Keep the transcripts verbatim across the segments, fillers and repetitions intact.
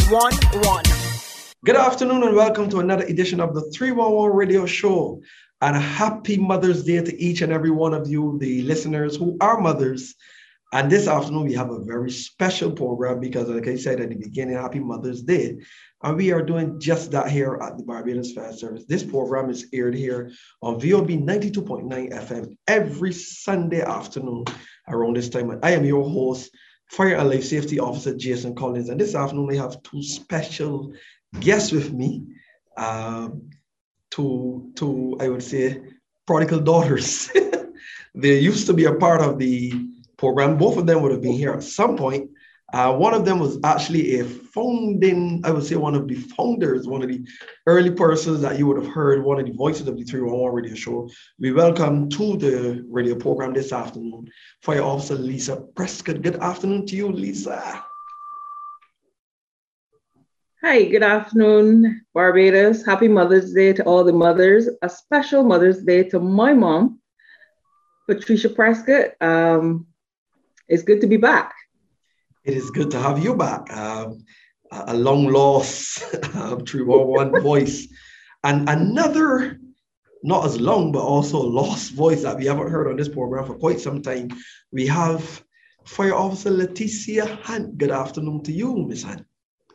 one one. Good afternoon and welcome to another edition of the three one one Radio Show. And a happy Mother's Day to each and every one of you, the listeners who are mothers. And this afternoon, we have a very special program because, like I said at the beginning, happy Mother's Day. And we are doing just that here at the Barbados Fire Service. This program is aired here on V O B ninety-two point nine F M every Sunday afternoon around this time. And I am your host, Fire and Life Safety Officer Jason Collins. And this afternoon, we have two special guests with me. Um, to, to, I would say, prodigal daughters. They used to be a part of the program. Both of them would have been here at some point. Uh, one of them was actually a founding, I would say one of the founders, one of the early persons that you would have heard, one of the voices of the three one one Radio Show. We welcome to the radio program this afternoon, Fire Officer Lisa Prescott. Good afternoon to you, Lisa. Hi, good afternoon, Barbados. Happy Mother's Day to all the mothers. A special Mother's Day to my mom, Patricia Prescott. Um, it's good to be back. It is good to have you back. Um, a long lost three one one voice. And another, not as long, but also lost voice that we haven't heard on this program for quite some time. We have Fire Officer Leticia Hunt. Good afternoon to you, Miss Hunt.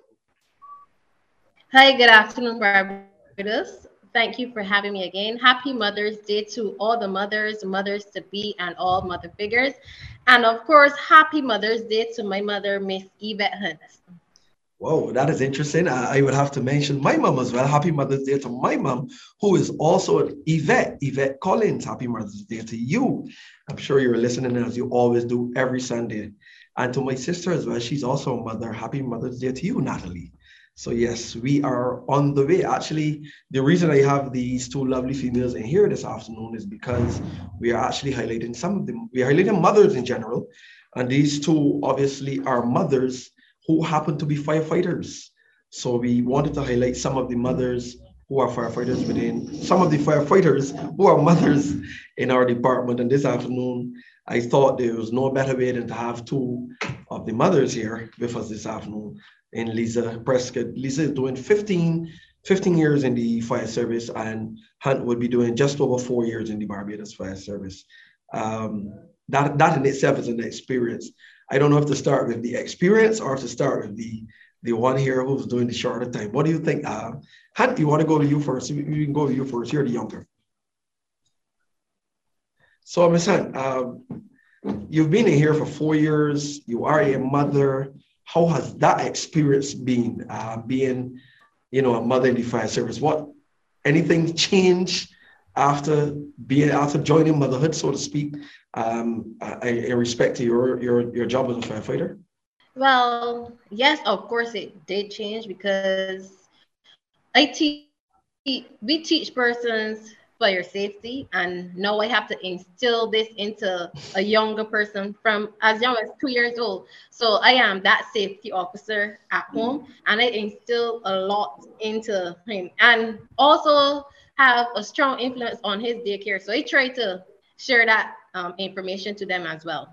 Hi, good afternoon, Barbados. Thank you for having me again. Happy Mother's Day to all the mothers, mothers-to-be, and all mother figures. And of course, happy Mother's Day to my mother, Miss Yvette Hunt. Whoa, that is interesting. I, I would have to mention my mom as well. Happy Mother's Day to my mom, who is also Yvette, Yvette Collins. Happy Mother's Day to you. I'm sure you're listening as you always do every Sunday. And to my sister as well, she's also a mother. Happy Mother's Day to you, Natalie. So yes, we are on the way. Actually, the reason I have these two lovely females in here this afternoon is because we are actually highlighting some of them. We are highlighting mothers in general. And these two obviously are mothers who happen to be firefighters. So we wanted to highlight some of the mothers who are firefighters within, some of the firefighters who are mothers in our department. And this afternoon, I thought there was no better way than to have two of the mothers here with us this afternoon. And Lisa Prescott. Lisa is doing fifteen, fifteen years in the fire service, and Hunt would be doing just over four years in the Barbados Fire Service. Um, that, that in itself is an experience. I don't know if to start with the experience or to start with the, the one here who's doing the shorter time. What do you think? Uh, Hunt, you want to go to you first? We can go to you first. You're the younger. So, Miss Hunt, um, you've been in here for four years. You are a mother. How has that experience been, uh, being, you know, a mother in the fire service? What, anything changed after being, after joining motherhood, so to speak, um, in respect to your, your, your job as a firefighter? Well, yes, of course it did change because I teach, we teach persons fire safety, and now I have to instill this into a younger person from as young as two years old. So I am that safety officer at home, and I instill a lot into him, and also have a strong influence on his daycare. So I try to share that um, information to them as well.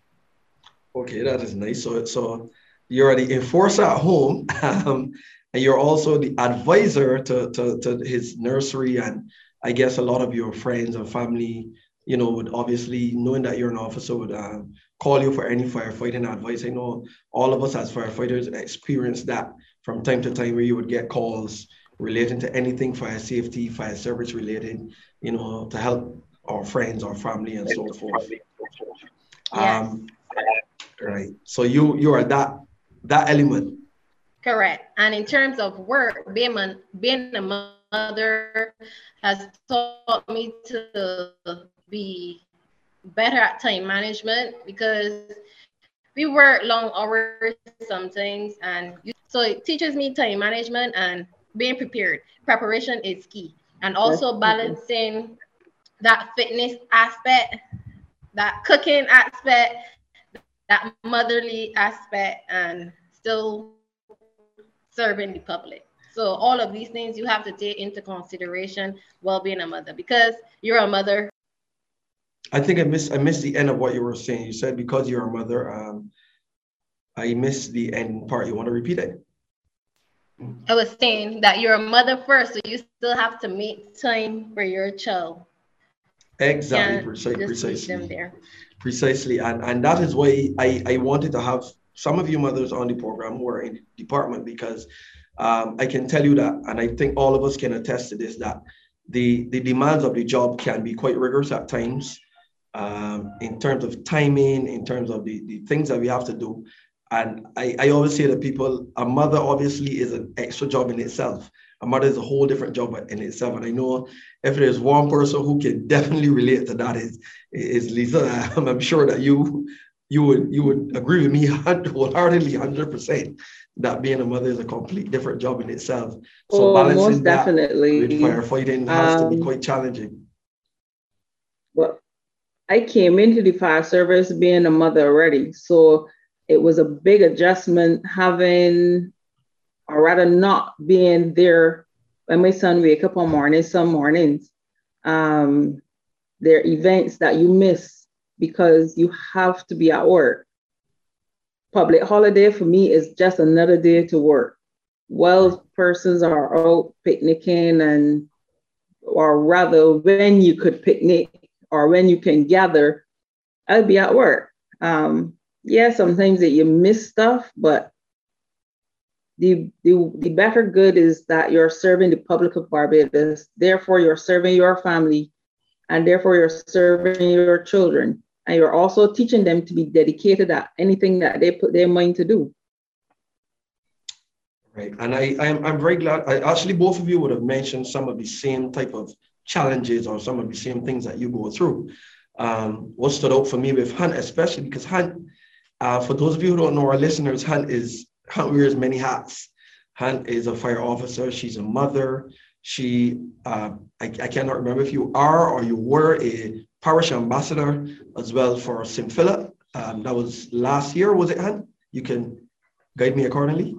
Okay, that is nice. So, so you're the enforcer at home, um, and you're also the advisor to, to, to his nursery, and I guess a lot of your friends and family, you know, would obviously, knowing that you're an officer, would uh, call you for any firefighting advice. I know all of us as firefighters experience that from time to time, where you would get calls relating to anything fire safety, fire service related, you know, to help our friends, our family, and so forth. Yes. Um, right. So you you are that that element. Correct. And in terms of work, being a, being a mother has taught me to be better at time management, because we work long hours sometimes, and so it teaches me time management and being prepared. Preparation is key, and also balancing that fitness aspect, that cooking aspect, that motherly aspect, and still serving the public. So all of these things you have to take into consideration while being a mother, because you're a mother. I think I missed I missed the end of what you were saying. You said because you're a mother. Um, I missed the end part. You want to repeat it? I was saying that you're a mother first, so you still have to make time for your child. Exactly, Can't precisely, just leave them precisely, there. precisely, and and that is why I I wanted to have some of you mothers on the program who are in the department, because um, I can tell you that, and I think all of us can attest to this, that the the demands of the job can be quite rigorous at times, um, in terms of timing, in terms of the, the things that we have to do. And I, I always say to people, a mother obviously is an extra job in itself. A mother is a whole different job in itself. And I know if there's one person who can definitely relate to that is, is Lisa. I'm, I'm sure that you you would you would agree with me wholeheartedly, one hundred percent, that being a mother is a complete different job in itself. So Oh, most balancing that with definitely. firefighting has to be Um, quite challenging. well, I came into the fire service being a mother already, so it was a big adjustment having, or rather not being there when my son wake up on mornings, some mornings. Um, there are events that you miss because you have to be at work. Public holiday for me is just another day to work. Well, persons are out picnicking, and or rather when you could picnic or when you can gather, I'll be at work. Um, yeah, sometimes that you miss stuff, but the, the, the better good is that you're serving the public of Barbados. Therefore, you're serving your family, and therefore you're serving your children. And you're also teaching them to be dedicated at anything that they put their mind to do. Right. And I, I'm, I'm very glad, I, actually, both of you would have mentioned some of the same type of challenges or some of the same things that you go through. Um, what stood out for me with Hunt, especially because Hunt, uh, for those of you who don't know, our listeners, Hunt is, Hunt wears many hats. Hunt is a fire officer. She's a mother. She, uh, I, I cannot remember if you are or you were a parish ambassador as well for Saint Philip. Um, that was last year, was it, Hunt? You can guide me accordingly.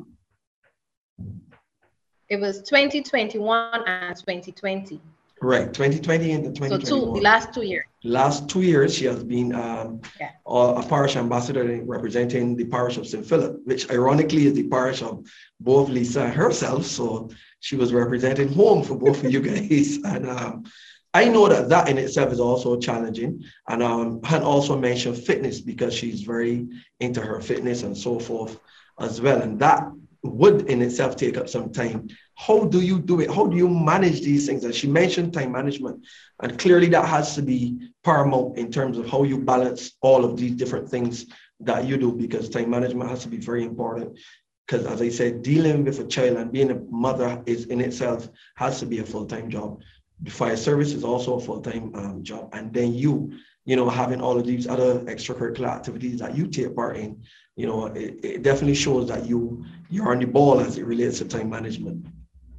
It was twenty twenty-one and twenty twenty. Right, twenty twenty and twenty twenty-one. So two, the last two years. Last two years, she has been um, yeah. a parish ambassador representing the parish of Saint Philip, which ironically is the parish of both Lisa herself. So she was representing home for both of you guys. And um, I know that that in itself is also challenging. And um, Han also mentioned fitness because she's very into her fitness and so forth as well. And that would in itself take up some time. How do you do it? How do you manage these things? And she mentioned time management. And clearly that has to be paramount in terms of how you balance all of these different things that you do, because time management has to be very important. Because as I said, dealing with a child and being a mother is in itself has to be a full-time job. The fire service is also a full-time um, job. And then you, you know, having all of these other extracurricular activities that you take part in, you know, it, it definitely shows that you, you're on the ball as it relates to time management.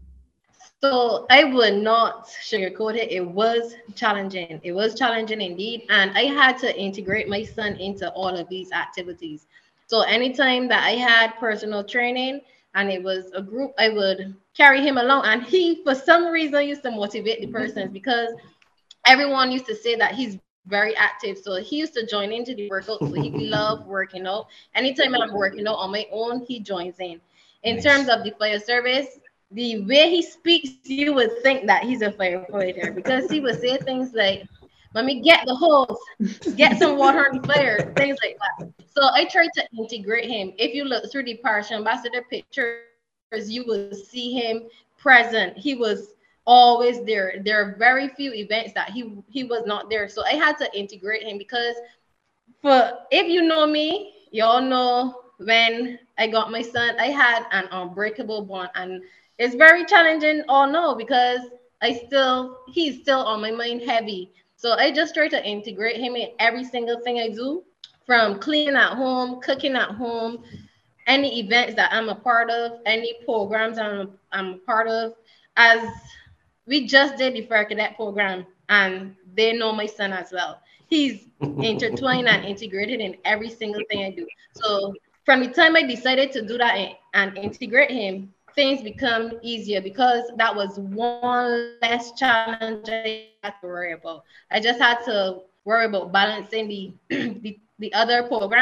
So I would not sugarcoat it. It was challenging. It was challenging indeed. And I had to integrate my son into all of these activities. So anytime that I had personal training and it was a group, I would carry him along. And he, for some reason, used to motivate the persons because everyone used to say that he's very active. So he used to join into the workout. So he loved working out. Anytime I'm working out on my own, he joins in. In nice. Terms of the fire service, the way he speaks, you would think that he's a firefighter because he would say things like, let me get the hose, get some water on the fire, things like that. So I tried to integrate him. If you look through the parish ambassador pictures, you will see him present. He was always there. There are very few events that he, he was not there. So I had to integrate him because for if you know me, y'all know when I got my son, I had an unbreakable bond. And it's very challenging, oh no, because I still, he's still on my mind heavy. So I just try to integrate him in every single thing I do, from cleaning at home, cooking at home, any events that I'm a part of, any programs I'm, I'm a part of. As we just did the Fire Cadet program, and they know my son as well. He's intertwined and integrated in every single thing I do. So from the time I decided to do that and integrate him, things become easier because that was one less challenge I had to worry about. I just had to worry about balancing the, the, the other programs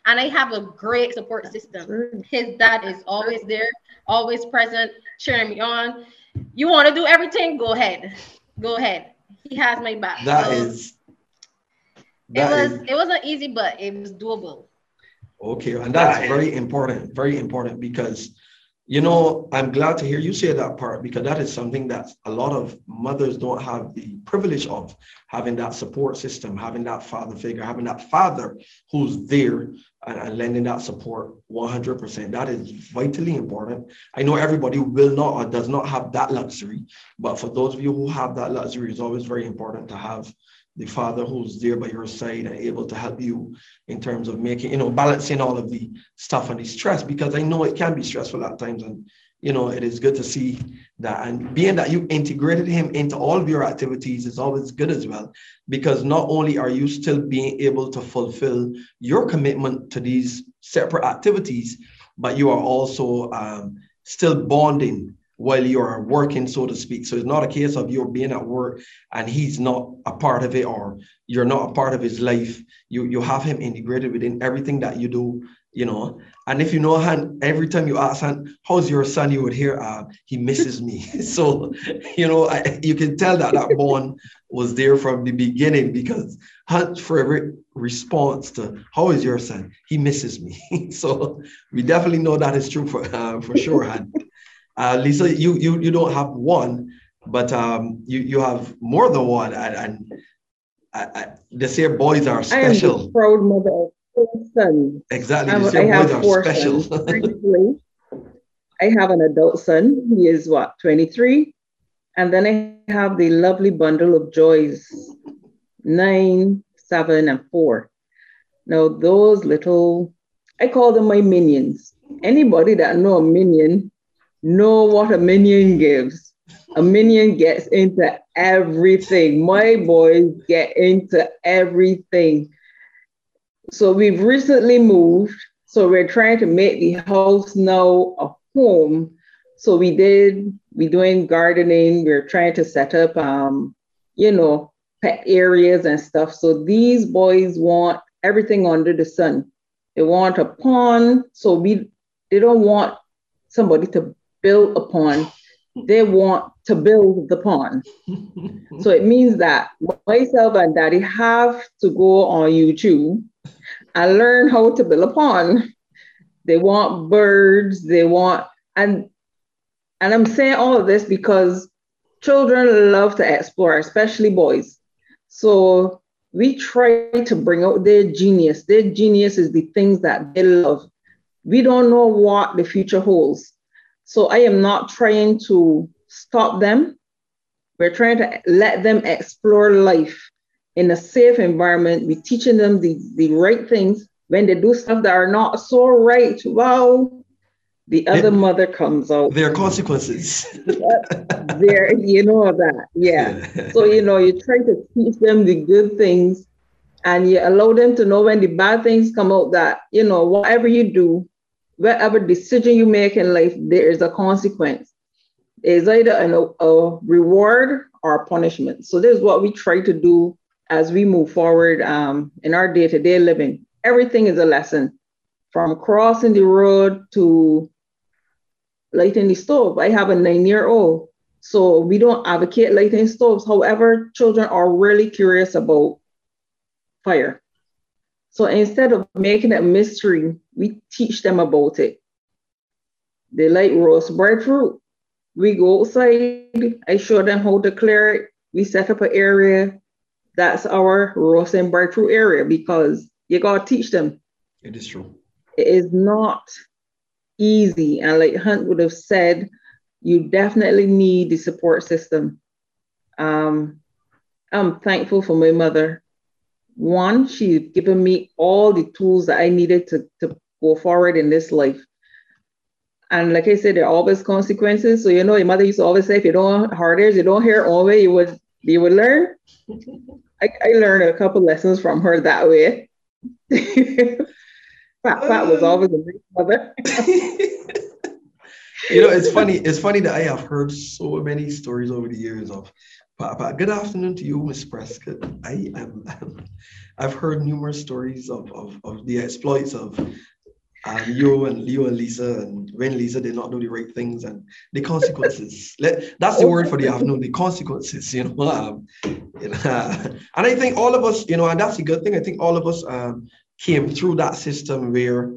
And I have a great support system. His dad is always there, always present, cheering me on. You want to do everything? Go ahead. Go ahead. He has my back. That so is. That it was is, it wasn't easy, but it was doable. Okay, and that's very important, very important because, you know, I'm glad to hear you say that part because that is something that a lot of mothers don't have the privilege of, having that support system, having that father figure, having that father who's there and, and lending that support one hundred percent. That is vitally important. I know everybody will not or does not have that luxury, but for those of you who have that luxury, it's always very important to have the father who's there by your side and able to help you in terms of making, you know, balancing all of the stuff and the stress, because I know it can be stressful at times. And, you know, it is good to see that. And being that you integrated him into all of your activities is always good as well, because not only are you still being able to fulfill your commitment to these separate activities, but you are also um, still bonding while you're working, so to speak. So it's not a case of you're being at work and he's not a part of it, or you're not a part of his life. You you have him integrated within everything that you do, you know. And if you know, Han, every time you ask Han, how's your son, you would hear, uh, he misses me. So, you know, I, you can tell that that bond was there from the beginning, because Han, for every response to, how is your son? He misses me. So we definitely know that is true for, uh, for sure, Han. Uh, Lisa, you, you you don't have one, but um, you you have more than one, and, and I, I, they say boys are special. I am the proud mother of four sons. Exactly, I, they say I boys have are four special. sons. I have an adult son. He is what, twenty-three, and then I have the lovely bundle of joys, nine, seven, and four. Now those little, I call them my minions. Anybody that know a minion know what a minion gives. A minion gets into everything. My boys get into everything. So we've recently moved. So we're trying to make the house now a home. So we did, we're doing gardening. We're trying to set up, um, you know, pet areas and stuff. So these boys want everything under the sun. They want a pond. So we, they don't want somebody to build upon, they want to build the pond. So it means that myself and daddy have to go on YouTube and learn how to build a pond. They want birds, they want, and and I'm saying all of this because children love to explore, especially boys. So we try to bring out their genius. Their genius is the things that they love. We don't know what the future holds. So I am not trying to stop them. We're trying to let them explore life in a safe environment. We're teaching them the, the right things. When they do stuff that are not so right, wow, the other it, mother comes out. There are consequences. There, you know that, yeah. So, you know, you try to teach them the good things and you allow them to know when the bad things come out that, you know, whatever you do, whatever decision you make in life, there is a consequence. It's either an, a reward or a punishment. So this is what we try to do as we move forward um, in our day-to-day living. Everything is a lesson, from crossing the road to lighting the stove. I have a nine-year-old, so we don't advocate lighting stoves. However, children are really curious about fire. So instead of making it a mystery, we teach them about it. They like roast breadfruit. We go outside, I show them how to clear it. We set up an area. That's our roasting breadfruit area, because you gotta teach them. It is true. It is not easy. And like Hunt would have said, you definitely need the support system. Um, I'm thankful for my mother. One, she's given me all the tools that I needed to, to go forward in this life. And like I said, there are always consequences. So, you know, your mother used to always say, if you don't hard ears, you don't hear it all way, you would, you would learn. I, I learned a couple lessons from her that way. Fat, Fat was always a great mother. You know, it's funny. It's funny that I have heard so many stories over the years of Papa, good afternoon to you, Miss Prescott. I am, I've heard numerous stories of, of, of the exploits of um, you and Leo and Lisa, and when Lisa did not do the right things and the consequences. Let, that's the word for the afternoon, the consequences, you know. Um, you know and I think all of us, you know, and that's a good thing. I think all of us um, came through that system where,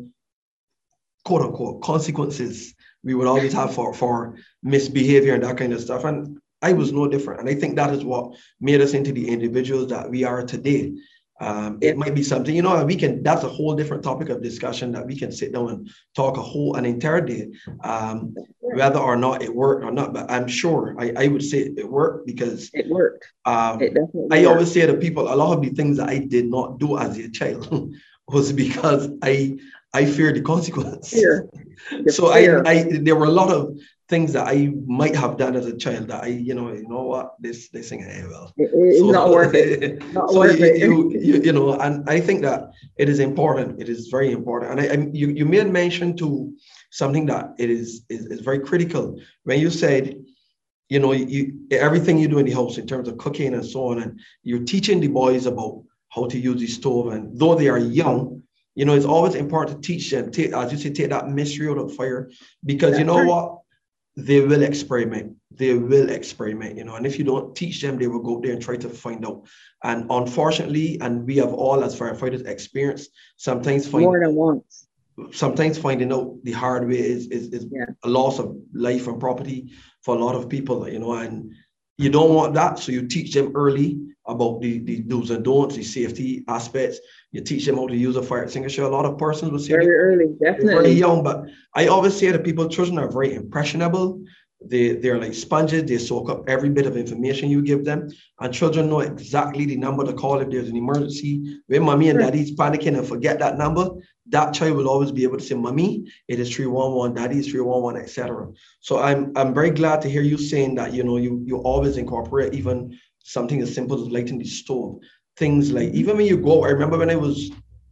quote unquote, consequences we would always have for, for misbehavior and that kind of stuff. And I was no different. And I think that is what made us into the individuals that we are today. Um, it yeah. might be something, you know, we can, that's a whole different topic of discussion that we can sit down and talk a whole, an entire day, um, whether or not it worked or not. But I'm sure I, I would say it worked because it worked. Um, it definitely I worked. always say to people, a lot of the things that I did not do as a child was because I, I feared the consequence. Fear. So I, I, there were a lot of things that I might have done as a child that I, you know, you know what, this, this thing, hey, well, it, it's so, not worth it. Not so worth you, it. You, you, you know, and I think that it is important. It is very important. And I, I you, you made mention to something that it is, is, is very critical when you said, you know, you, everything you do in the house in terms of cooking and so on, and you're teaching the boys about how to use the stove. And though they are young, you know, it's always important to teach them, take, as you say, take that mystery out of fire, because That's you know right. what? They will experiment. They will experiment, you know, and if you don't teach them, they will go there and try to find out. And unfortunately, and we have all as firefighters experienced, sometimes find, more than once. Sometimes finding out the hard way is, is, is yeah. a loss of life and property for a lot of people, you know, and you don't want that. So you teach them early about the, the do's and don'ts, the safety aspects. You teach them how to use a fire extinguisher. A lot of persons will say very early, definitely. They're very young, but I always say to people, children are very impressionable. They, they're like sponges. They soak up every bit of information you give them. And children know exactly the number to call if there's an emergency. When mommy and daddy's panicking and forget that number, that child will always be able to say, mommy, it is three one one, daddy is three one one, et cetera. So I'm I'm very glad to hear you saying that, you know, you, you always incorporate even something as simple as lighting the stove. Things like, even when you go, I remember when I was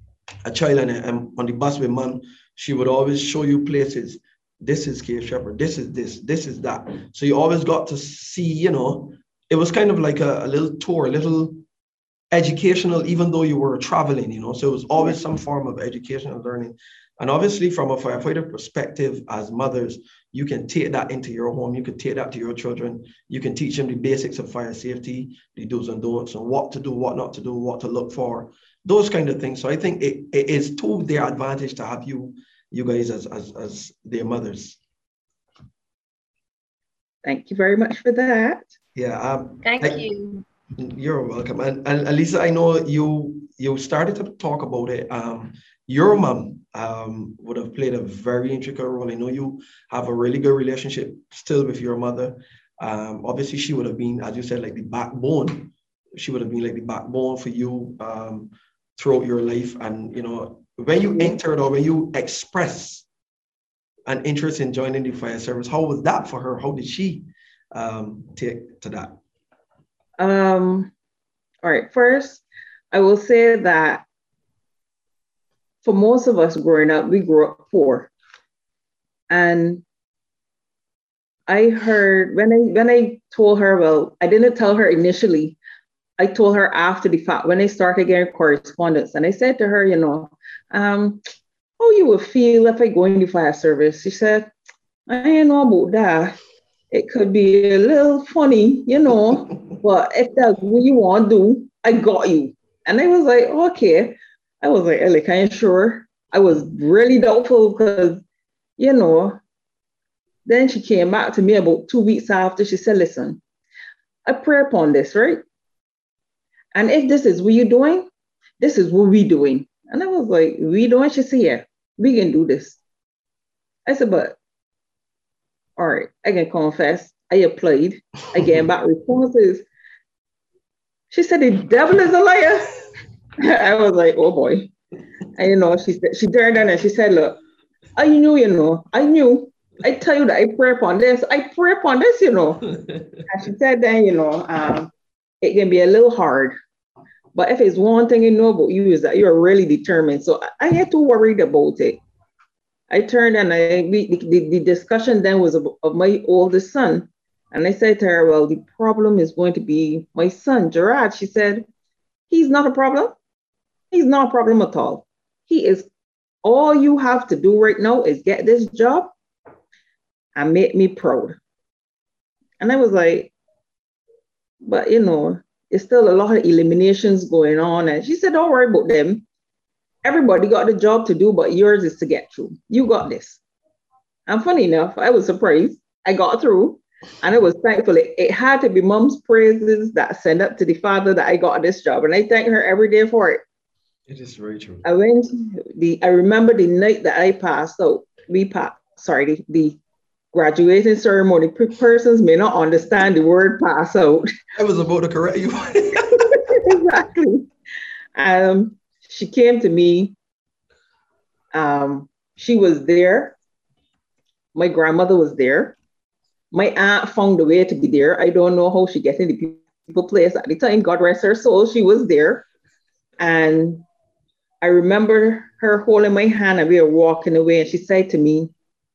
a child and I'm on the bus with mom, she would always show you places. This is Cape Shepherd, this is this, this is that. So you always got to see, you know, it was kind of like a, a little tour, a little educational, even though you were traveling, you know, so it was always some form of educational learning. And obviously from a firefighter perspective, as mothers, you can take that into your home, you can take that to your children, you can teach them the basics of fire safety, the do's and don'ts, and what to do, what not to do, what to look for, those kind of things. So I think it, it is to their advantage to have you, you guys as, as, as their mothers. Thank you very much for that. Yeah. Um, Thank I, you. You're welcome. And, and Lisa, I know you you started to talk about it. Um, your mom um, would have played a very intricate role. I know you have a really good relationship still with your mother. Um, obviously, she would have been, as you said, like the backbone. She would have been like the backbone for you um, throughout your life. And, you know, when you entered or when you expressed an interest in joining the fire service, how was that for her? How did she um, take to that? Um, all right, first, I will say that for most of us growing up, we grew up poor. And I heard, when I, when I told her, well, I didn't tell her initially, I told her after the fact, when I started getting correspondence, and I said to her, you know, um, how you would feel if I go in the fire service? She said, I ain't know about that. It could be a little funny, you know, but if that's what you want to do, I got you. And I was like, okay. I was like, Ellie, are you sure? I was really doubtful because, you know, then she came back to me about two weeks after. She said, listen, I pray upon this, right? And if this is what you're doing, this is what we're doing. And I was like, we doing? She said, yeah, we can do this. I said, but all right, I can confess, I applied. I get back responses. She said, the devil is a liar. I was like, oh boy. And you know, she said, she turned on and she said, look, I knew, you know, I knew. I tell you that I pray upon this. I pray upon this, you know. And she said then, you know, um, it can be a little hard. But if it's one thing you know about you is that you're really determined. So I ain't too worried about it. I turned and I, we, the, the discussion then was of, of my oldest son. And I said to her, well, the problem is going to be my son, Gerard. She said, he's not a problem. He's not a problem at all. He is, all you have to do right now is get this job and make me proud. And I was like, but you know, it's still a lot of eliminations going on. And she said, don't worry about them. Everybody got the job to do, but yours is to get through. You got this. And funny enough, I was surprised. I got through. And I was thankful. It, it had to be mom's praises that sent up to the father that I got this job. And I thank her every day for it. It is very true. I went, the I remember the night that I passed out. We passed, sorry, the, the graduating ceremony. Persons may not understand the word pass out. I was about to correct you. Exactly. Um, she came to me. Um, she was there. My grandmother was there. My aunt found a way to be there. I don't know how she got in the people place at the time. God rest her soul. She was there. And I remember her holding my hand and we were walking away. And she said to me,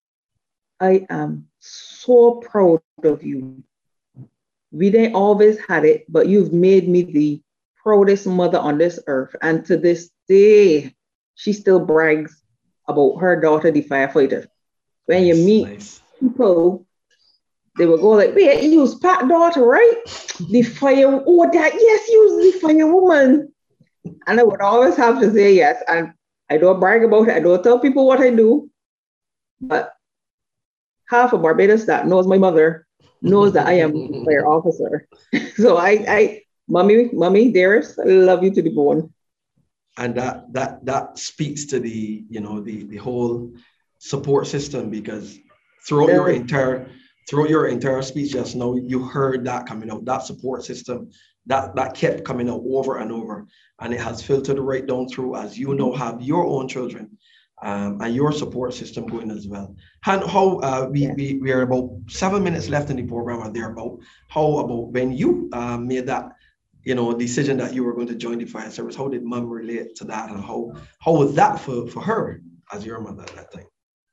I am so proud of you. We didn't always had it, but you've made me the proudest mother on this earth. And to this day, she still brags about her daughter, the firefighter. When nice, you meet nice. people, they will go like, wait, you was Pat's daughter, right? The fire, oh, that, yes, you was the firewoman. And I would always have to say yes. And I don't brag about it. I don't tell people what I do. But half of Barbados that knows my mother knows that I am a fire officer. So I, I, mommy, mommy, dearest, I love you to the bone. And that that that speaks to the, you know, the the whole support system, because throughout yeah. your entire throughout your entire speech just now, you heard that coming out, that support system, that that kept coming out over and over, and it has filtered right down through, as you know, have your own children. Um, and your support system going as well. And how uh, we, yeah. we we are about seven minutes left in the program, or thereabout. How about when you uh, made that, you know, decision that you were going to join the fire service? How did mom relate to that, and how how was that for for her as your mother at that time?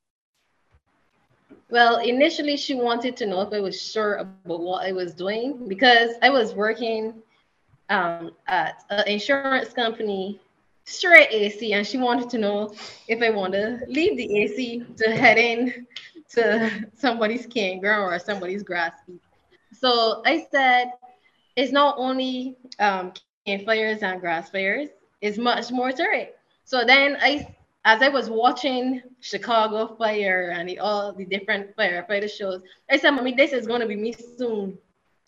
Well, initially she wanted to know if I was sure about what I was doing, because I was working um, at an insurance company, straight A C, and she wanted to know if I want to leave the A C to head in to somebody's campground or somebody's grass field. So I said, it's not only um, campfires and grass fires, it's much more to it. So then I, as I was watching Chicago Fire and the, all the different firefighter shows, I said, Mommy, this is going to be me soon.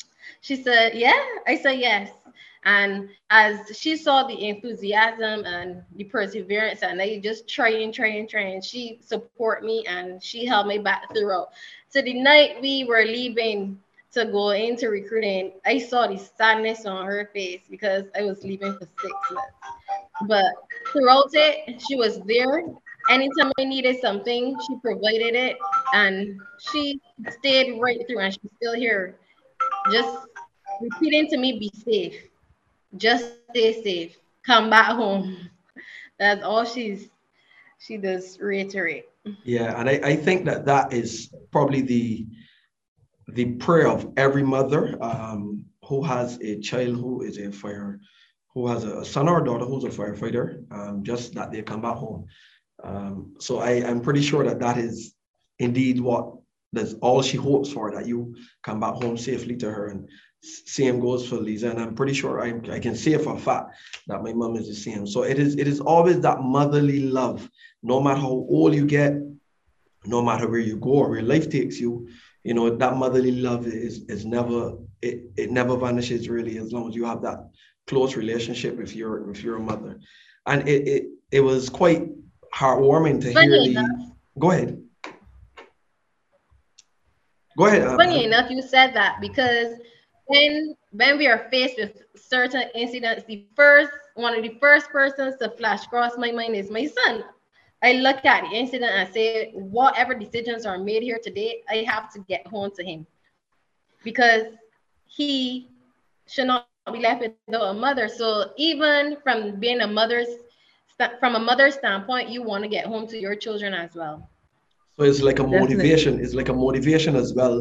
She said, yeah. I said, yes. And as she saw the enthusiasm and the perseverance, and I just trying, trying, trying, she support me and she held me back throughout. So the night we were leaving to go into recruiting, I saw the sadness on her face because I was leaving for six months. But throughout it, she was there. Anytime I needed something, she provided it, and she stayed right through, and she's still here, just repeating to me, be safe. Just stay safe. Come back home. That's all she's she does reiterate. Yeah, and I, I think that that is probably the the prayer of every mother um, who has a child who is a fire, who has a son or a daughter who's a firefighter, um, just that they come back home. Um, so I am pretty sure that that is indeed what that's all she hopes for, that you come back home safely to her. And same goes for Lisa, and I'm pretty sure I, I can say for a fact that my mom is the same. So it is it is always that motherly love, no matter how old you get, no matter where you go or where life takes you, you know, that motherly love is is never it, it never vanishes really, as long as you have that close relationship with your with your mother. And it it, it was quite heartwarming to Funny hear enough, the go ahead. Go ahead. Um, funny enough, you said that, because when when we are faced with certain incidents, the first one of the first persons to flash across my mind is my son. I look at the incident and say, whatever decisions are made here today, I have to get home to him, because he should not be left without a mother. So even from being a mother's from a mother's standpoint, you want to get home to your children as well. So it's like a motivation. Definitely. It's like a motivation as well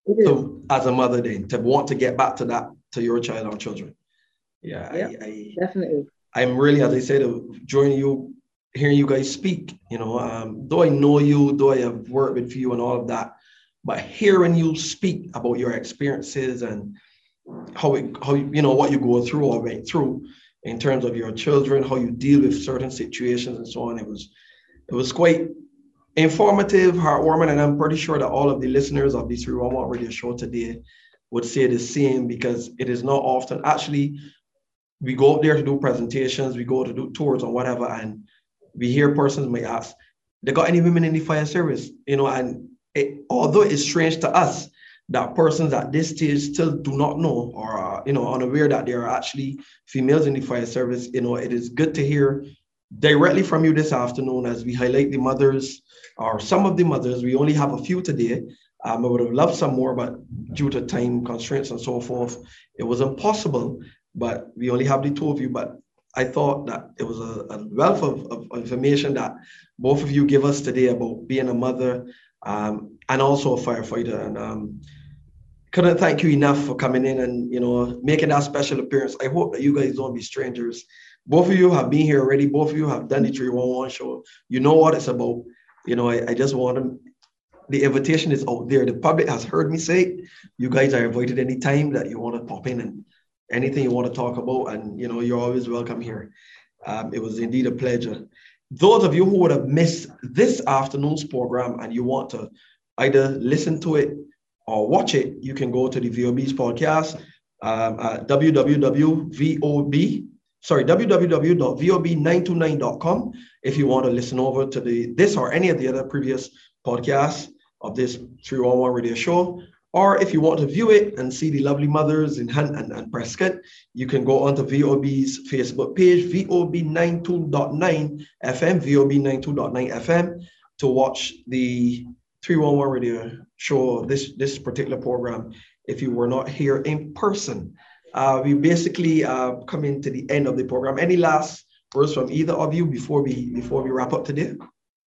So as a mother then, to want to get back to that, to your child or children. Yeah, yeah I, I, definitely. I'm really, as I said, joining you, hearing you guys speak, you know, um, though I know you, though I have worked with you and all of that, but hearing you speak about your experiences and how, it, how you know, what you go through or went through in terms of your children, how you deal with certain situations and so on, it was, it was quite informative, heartwarming, and I'm pretty sure that all of the listeners of this three one one Radio Show today would say the same, because it is not often. Actually, we go up there to do presentations, we go to do tours or whatever, and we hear persons may ask, they got any women in the fire service? You know, and it, although it's strange to us that persons at this stage still do not know or are, you know, unaware that there are actually females in the fire service, you know, it is good to hear directly from you this afternoon as we highlight the mothers, or some of the mothers. We only have a few today. Um, I would have loved some more, but due to time constraints and so forth, it was impossible. But we only have the two of you. But I thought that it was a, a wealth of, of information that both of you give us today about being a mother um, and also a firefighter. And um, couldn't thank you enough for coming in and, you know, making that special appearance. I hope that you guys don't be strangers. Both of you have been here already. Both of you have done the three one one show. You know what it's about. You know, I, I just want to, the invitation is out there. The public has heard me say it. You guys are invited anytime that you want to pop in and anything you want to talk about. And, you know, you're always welcome here. Um, it was indeed a pleasure. Those of you who would have missed this afternoon's program and you want to either listen to it or watch it, you can go to the V O B's podcast um, at w w w dot v o b sorry, w w w dot v o b nine two nine dot com if you want to listen over to the this or any of the other previous podcasts of this three one one Radio Show. Or if you want to view it and see the lovely mothers in Hunt and, and Prescott, you can go onto V O B's Facebook page, V O B ninety-two point nine F M, V O B ninety-two point nine F M, to watch the three one one Radio Show, this, this particular program, if you were not here in person. Uh, we basically uh, coming to the end of the program. Any last words from either of you before we before we wrap up today?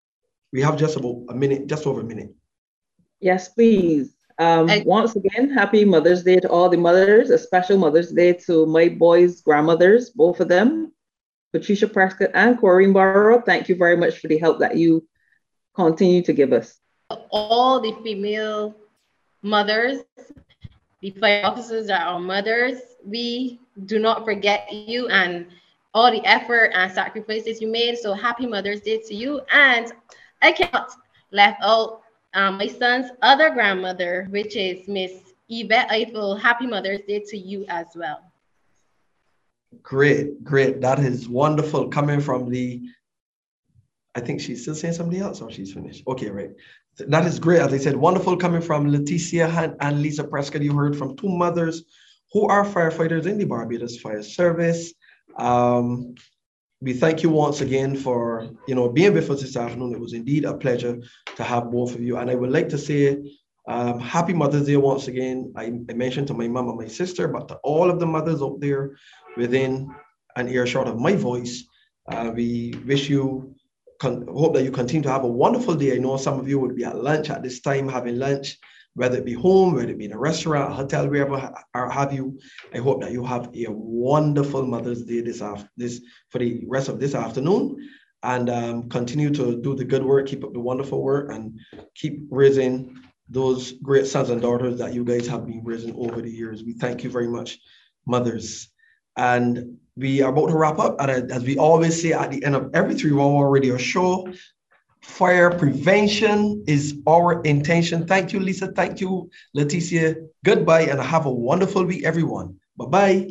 We have just about a minute, just over a minute. Yes, please. Um, I, once again, happy Mother's Day to all the mothers, a special Mother's Day to my boys' grandmothers, both of them, Patricia Prescott and Corrine Barrow. Thank you very much for the help that you continue to give us. All the female mothers, the fire officers that are mothers, we do not forget you and all the effort and sacrifices you made. So happy Mother's Day to you. And I cannot left out um, my son's other grandmother, which is Miss Yvette Eiffel. Happy Mother's Day to you as well. Great, great. That is wonderful coming from the, I think she's still saying something else or she's finished. Okay, right. That is great. As I said, wonderful coming from Leticia Hunt and Lisa Prescott. You heard from two mothers who are firefighters in the Barbados Fire Service. Um, we thank you once again for, you know, being with us this afternoon. It was indeed a pleasure to have both of you. And I would like to say um, happy Mother's Day once again. I, I mentioned to my mom and my sister, but to all of the mothers out there within an earshot of my voice, uh, we wish you, con- hope that you continue to have a wonderful day. I know some of you would be at lunch at this time, having lunch, whether it be home, whether it be in a restaurant, a hotel, wherever or have you. I hope that you have a wonderful Mother's Day this after this for the rest of this afternoon, and um, continue to do the good work, keep up the wonderful work, and keep raising those great sons and daughters that you guys have been raising over the years. We thank you very much, mothers. And we are about to wrap up. And as we always say at the end of every three one one Radio Show, fire prevention is our intention. Thank you, Lisa. Thank you, Leticia. Goodbye, and have a wonderful week, everyone. Bye-bye.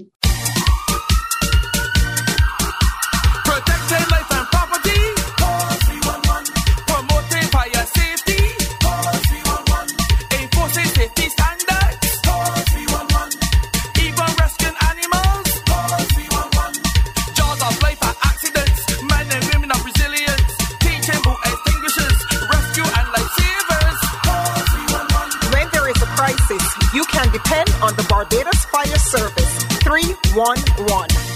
Protecting life and property. Call three one one. Promoting fire safety. Call three one one. Enforcing safety standards. Call three one one. Even rescuing animals. Call three one one. Jaws of life and accidents. Men and women of resilience. Teaching boat extinguishers. Rescue and lifesavers. Call three one one. When there is a crisis, you can depend on the Barbados Fire Service. three one one.